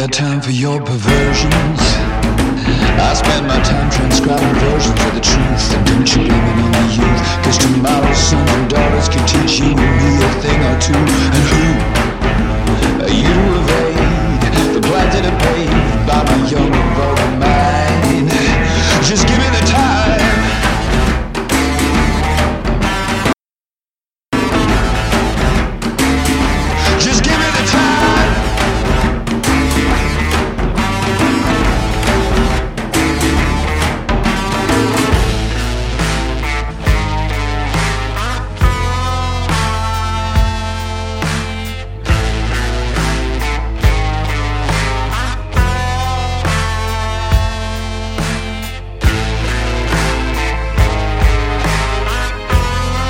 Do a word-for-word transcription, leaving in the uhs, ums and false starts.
got time for your perversions. I spend my time transcribing versions of the truth. And don't you blame it on the youth, 'cause tomorrow's Sunday